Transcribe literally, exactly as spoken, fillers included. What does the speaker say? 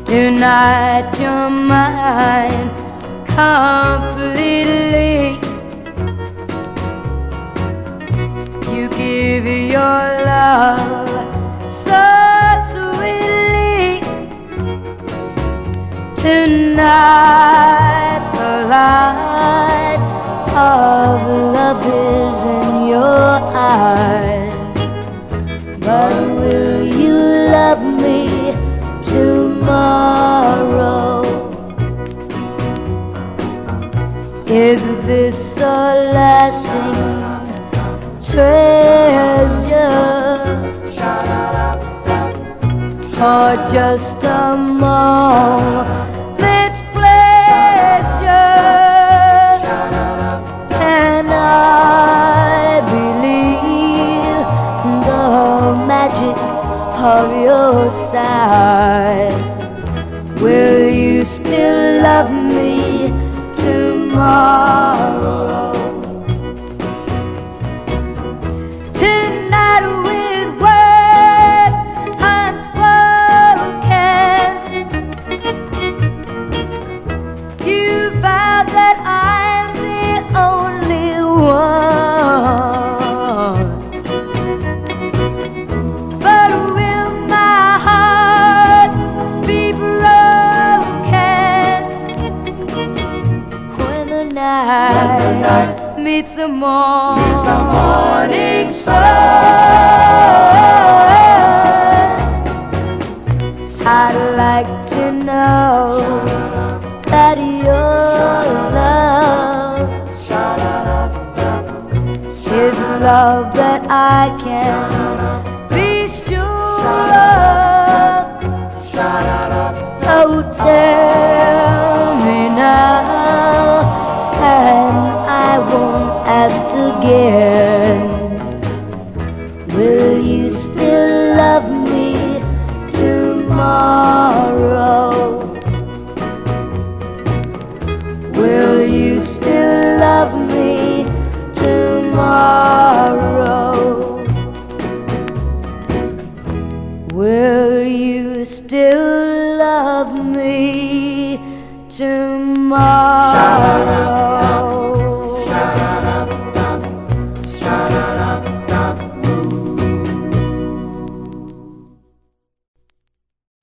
Tonight you're mine completely. You give your love so sweetly. Tonight the light of love is in your eyes. But will you love me tomorrow? Is this a lasting treasure, or just a moment's pleasure? Can I believe the magic of your sighs? Will you still love me tomorrow? Tonight with words unspoken, you vow that I'm the only one. But will my heart be broken when the night meets the morning sun? I'd like to know that your love is love that I can be sure of. So tell me now, and I won't ask again. Will you still love me tomorrow? Will you still love me tomorrow? Will you still love me tomorrow?